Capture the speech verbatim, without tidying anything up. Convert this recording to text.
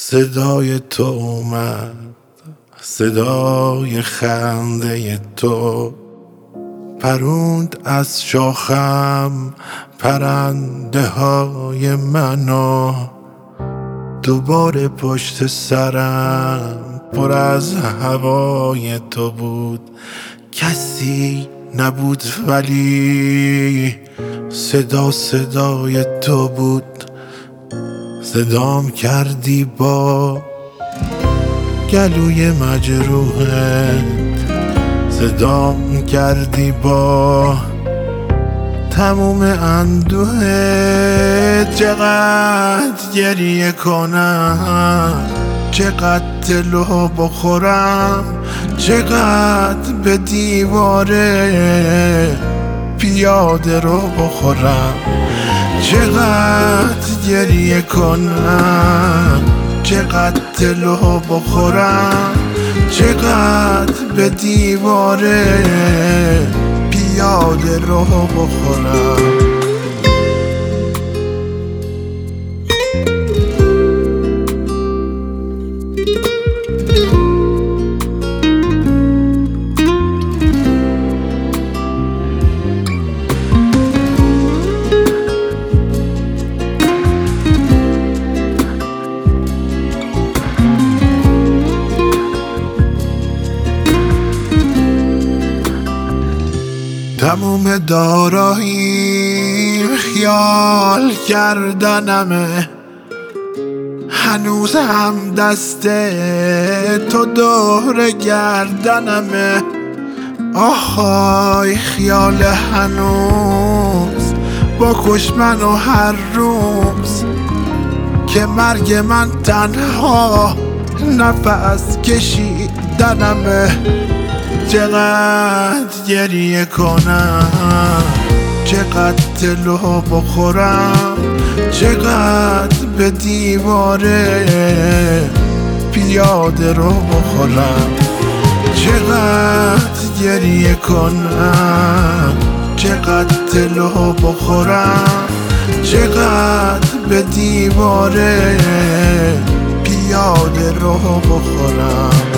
صدای تو اومد، صدای خنده تو پروند از شاخم پرنده های منو. دوباره پشت سرم پر از هوای تو بود، کسی نبود ولی صدا صدای تو بود. صدام کردی با گلوی مجروحت، صدام کردی با تموم اندوهت. چقدر گریه کنم، چقدر دلو بخورم، چقدر به دیواره پیاده رو بخورم. چقدر گریه کنم، چقدر دلو بخورم، چقدر به دیواره پیاده رو بخورم. تموم داراییم خیال کردنمه، هنوز هم دست تو دور گردنمه. آهای خیال هنوز بکش منو هر روز، که مرگ من تنها نفس کشیدنمه. چقدر گریه کنم، چقدر دلو بخورم، چقدر به دیواره پیاده رو بخورم. چقدر گریه کنم، چقدر دلو بخورم، چقدر به دیواره پیاده رو بخورم.